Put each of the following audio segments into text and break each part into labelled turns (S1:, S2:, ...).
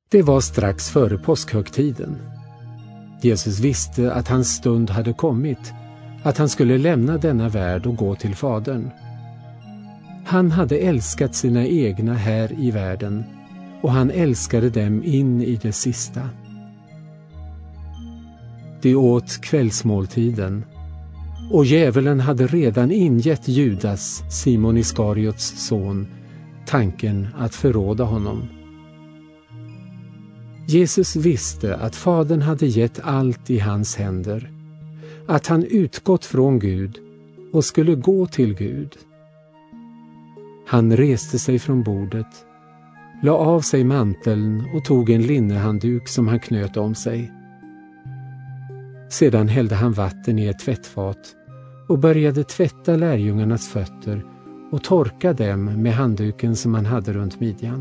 S1: Det var strax före påskhögtiden. Jesus visste att hans stund hade kommit, att han skulle lämna denna värld och gå till Fadern. Han hade älskat sina egna här i världen, och han älskade dem in i det sista. De åt kvällsmåltiden, och djävulen hade redan ingett Judas, Simon Iskariots son, tanken att förråda honom. Jesus visste att Fadern hade gett allt i hans händer, att han utgått från Gud och skulle gå till Gud. Han reste sig från bordet, la av sig manteln och tog en linnehandduk som han knöt om sig. Sedan hällde han vatten i ett tvättfat och började tvätta lärjungarnas fötter och torka dem med handduken som han hade runt midjan.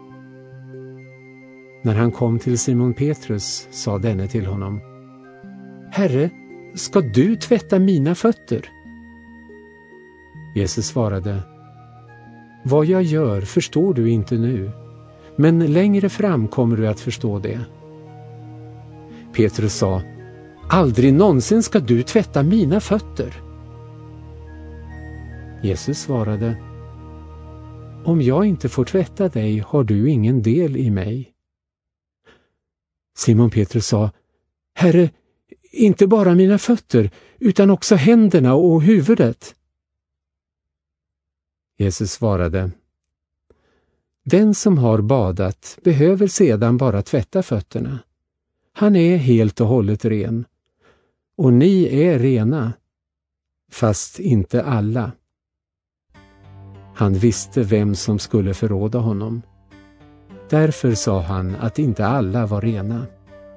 S1: När han kom till Simon Petrus sa denne till honom: Herre, ska du tvätta mina fötter? Jesus svarade: Vad jag gör förstår du inte nu, men längre fram kommer du att förstå det. Petrus sa: Aldrig någonsin ska du tvätta mina fötter. Jesus svarade: Om jag inte får tvätta dig har du ingen del i mig. Simon Petrus sa: Herre, inte bara mina fötter, utan också händerna och huvudet. Jesus svarade: Den som har badat behöver sedan bara tvätta fötterna. Han är helt och hållet ren. Och ni är rena, fast inte alla. Han visste vem som skulle förråda honom. Därför sa han att inte alla var rena.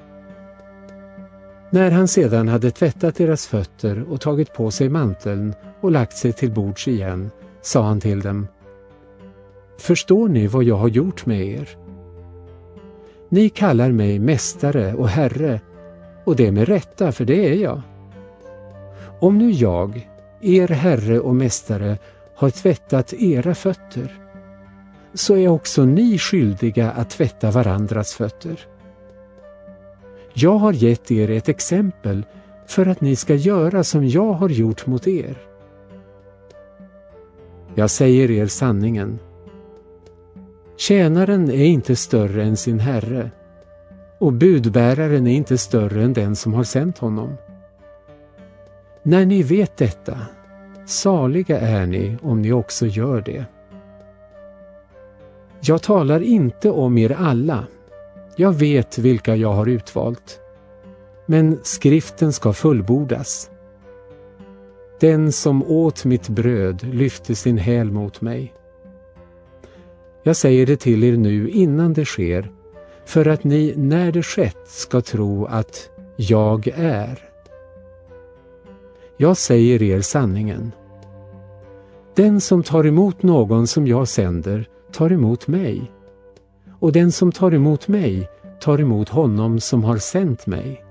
S1: När han sedan hade tvättat deras fötter och tagit på sig manteln och lagt sig till bords igen, sa han till dem: Förstår ni vad jag har gjort med er? Ni kallar mig mästare och herre, och det med rätta, för det är jag. Om nu jag, er herre och mästare, har tvättat era fötter, så är också ni skyldiga att tvätta varandras fötter. Jag har gett er ett exempel för att ni ska göra som jag har gjort mot er. Jag säger er sanningen. Tjänaren är inte större än sin herre, och budbäraren är inte större än den som har sänt honom. När ni vet detta, saliga är ni om ni också gör det. Jag talar inte om er alla. Jag vet vilka jag har utvalt. Men skriften ska fullbordas. Den som åt mitt bröd lyfte sin häl mot mig. Jag säger det till er nu innan det sker, för att ni när det skett ska tro att jag är. Jag säger er sanningen. Den som tar emot någon som jag sänder tar emot mig, och den som tar emot mig tar emot honom som har sänt mig.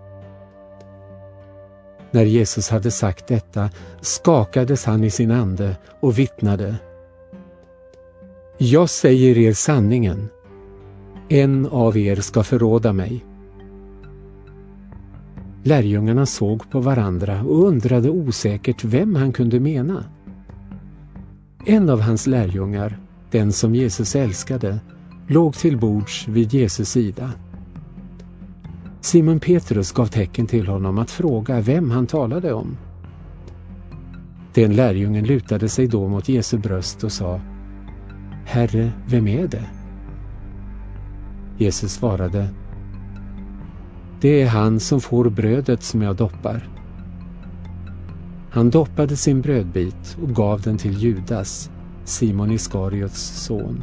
S1: När Jesus hade sagt detta skakades han i sin ande och vittnade: Jag säger er sanningen. En av er ska förråda mig. Lärjungarna såg på varandra och undrade osäkert vem han kunde mena. En av hans lärjungar, den som Jesus älskade, låg till bords vid Jesus sida. Simon Petrus gav tecken till honom att fråga vem han talade om. Den lärjungen lutade sig då mot Jesu bröst och sa: Herre, vem är det? Jesus svarade: Det är han som får brödet som jag doppar. Han doppade sin brödbit och gav den till Judas, Simon Iskariots son.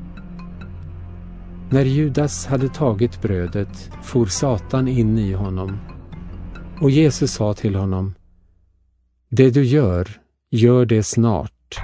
S1: När Judas hade tagit brödet for Satan in i honom, och Jesus sa till honom: Det du gör det snart.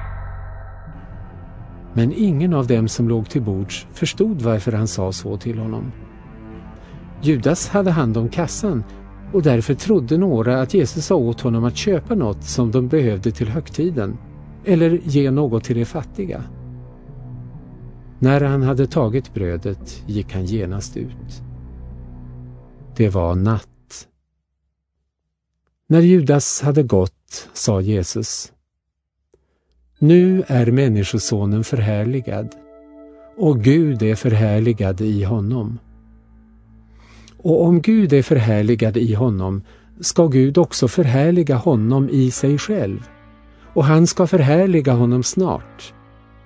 S1: Men ingen av dem som låg till bords förstod varför han sa så till honom. Judas hade hand om kassan, och därför trodde några att Jesus sa åt honom att köpa något som de behövde till högtiden, eller ge något till de fattiga. När han hade tagit brödet gick han genast ut. Det var natt. När Judas hade gått sa Jesus: Nu är människosonen förhärligad, och Gud är förhärligad i honom. Och om Gud är förhärligad i honom, ska Gud också förhärliga honom i sig själv, och han ska förhärliga honom snart.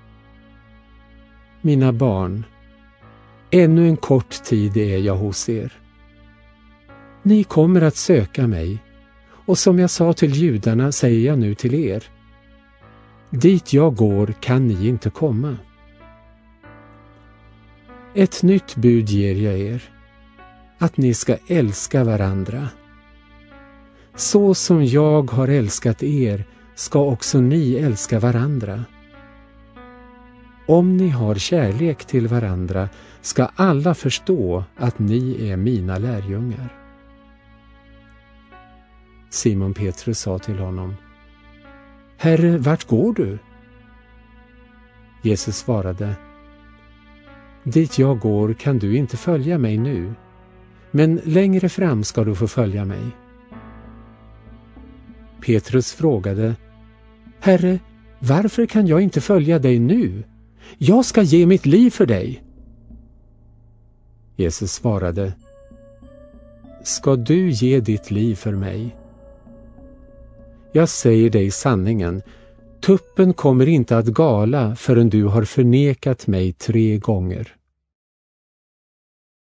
S1: Mina barn, ännu en kort tid är jag hos er. Ni kommer att söka mig, och som jag sa till judarna säger jag nu till er: dit jag går kan ni inte komma. Ett nytt bud ger jag er, att ni ska älska varandra. Så som jag har älskat er ska också ni älska varandra. Om ni har kärlek till varandra ska alla förstå att ni är mina lärjungar. Simon Petrus sa till honom: Herre, vart går du? Jesus svarade: dit jag går kan du inte följa mig nu, men längre fram ska du få följa mig. Petrus frågade: Herre, varför kan jag inte följa dig nu? Jag ska ge mitt liv för dig. Jesus svarade: ska du ge ditt liv för mig? Jag säger dig sanningen, tuppen kommer inte att gala förrän du har förnekat mig 3 gånger.